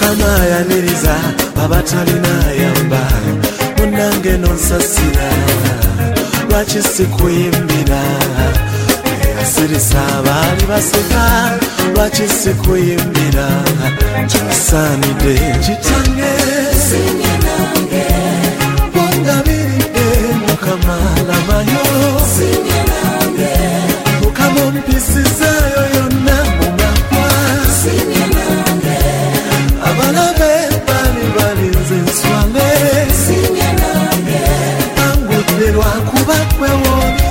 Mukama yaniriza abatalina yamba munange nonsasira lwaki sikuyimbira asirisa abaali baseka lwaki sikuyimbira kyosaanidde kitange singe nange bongabiridde Mukama labayo singe nange Mukama ompisizaayo yonna mu makwa singe nange abalabe bali balinze nswale singe nange angudde lwakuba kwewooli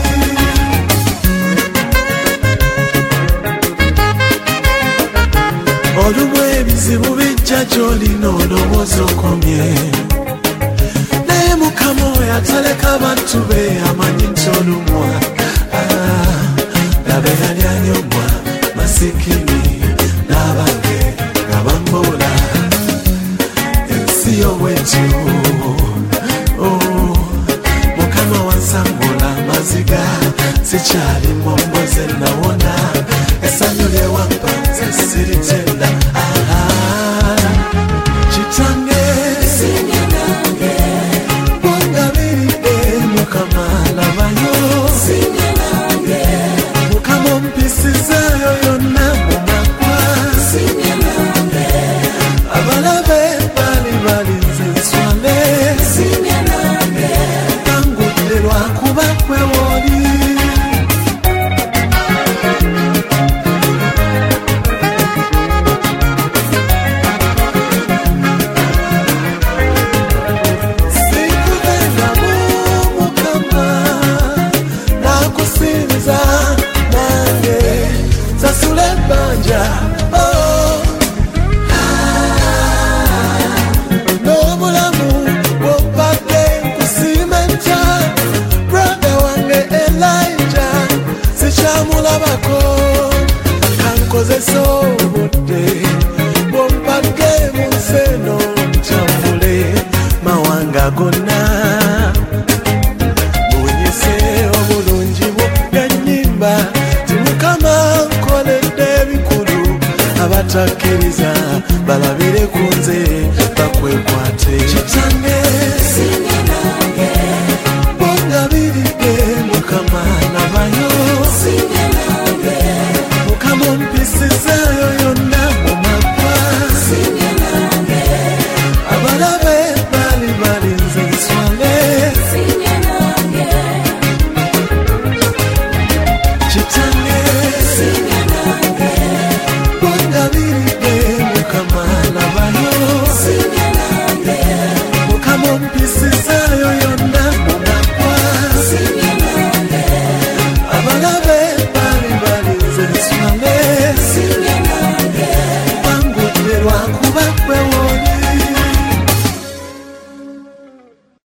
olumu ebizibu bijja gy'olina olowooza okomye naye Mukama oyo ataleka bantu be amanyi nti olumwa labe yali anyomwa masikini n'abange nga bamboola ensi y'obwetyo Mukama wansangula amaziga sikyali momboze nawona essanyu lyewampa nze siritenda kitange singe nange bongabiridde Mukama labayo singe nange Mukama ompisizaayo yonna mu makwa singe nange abalabe bali balinze nswale singe nange angudde lwakuba kwewooli sobodde bompadde mu nseno ntambule mawanga gonna bunyise obulungi bwo gannyimba ti Mukama nkoledde ebikulu abatakkiriza balabire ku nze bakwekwate kitange singe nange bongabiridde Mukama labayo